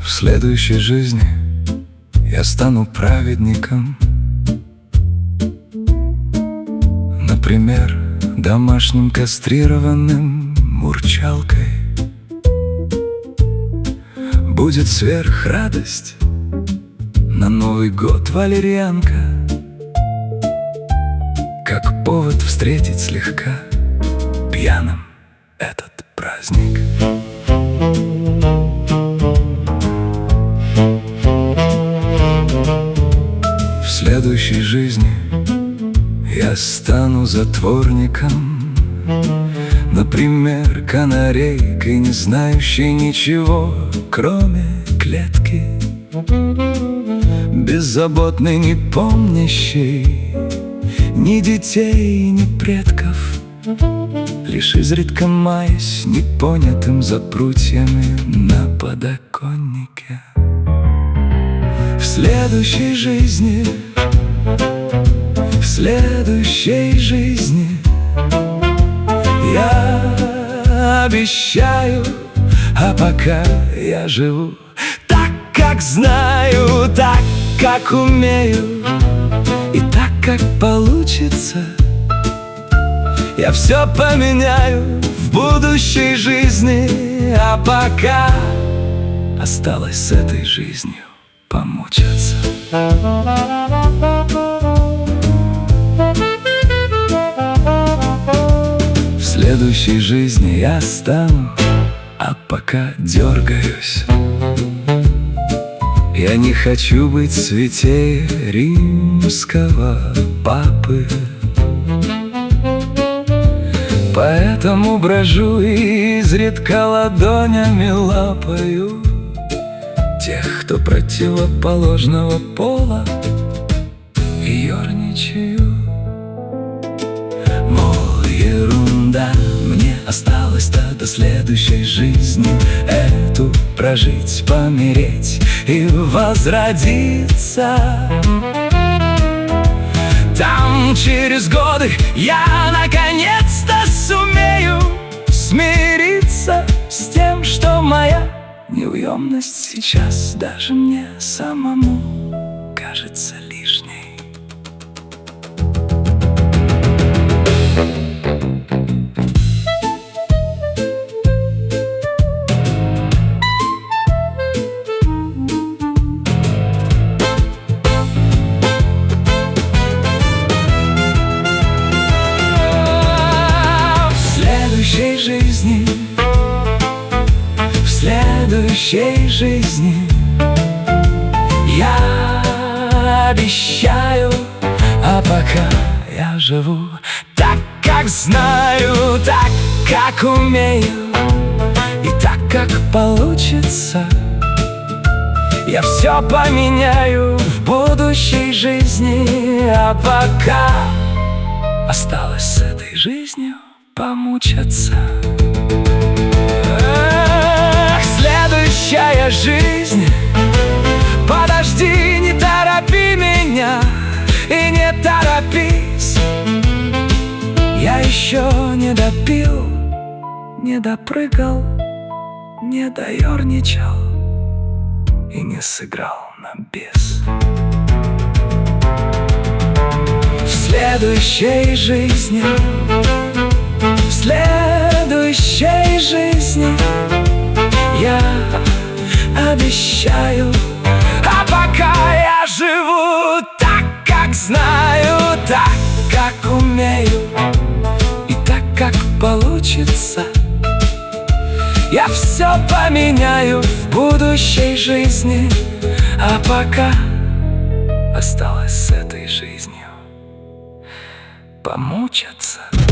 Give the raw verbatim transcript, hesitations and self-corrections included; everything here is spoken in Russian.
В следующей жизни я стану праведником, например, домашним кастрированным мурчалкой. Будет сверхрадость, на Новый год валерьянка, как повод встретить слегка пьяным этот праздник. В следующей жизни я стану затворником, например, канарейкой, не знающей ничего, кроме клетки, беззаботной, не помнящей ни детей, ни предков, лишь изредка маясь непонятым за прутьями на подоконнике. В следующей жизни, в следующей жизни я обещаю, а пока я живу так, как знаю, так, как умею, и так, как получится. Я все поменяю в будущей жизни, а пока осталось с этой жизнью помучаться. В следующей жизни я стану, а пока дергаюсь. Я не хочу быть святее римского папы, поэтому брожу и изредка ладонями лапаю тех, кто противоположного пола, и ерничаю. Мол, ерунда, мне осталось-то до следующей жизни эту прожить, помереть и возродиться. Там через годы я наконец-то сумею смириться с тем, что моя неуемность сейчас даже мне самому кажется лишней. В следующей жизни, в следующей жизни я обещаю, а пока я живу так, как знаю, так, как умею, и так, как получится. Я все поменяю в будущей жизни, а пока осталось с этой жизнью помучаться. Эх, следующая жизнь, подожди, не торопи меня и не торопись. Я еще не допил, не допрыгал, не доерничал и не сыграл на бис. В следующей жизни, в следующей жизни я обещаю, а пока я живу так, как знаю, так, как умею, и так, как получится. Я все поменяю в будущей жизни, а пока осталось с этой жизнью помучаться.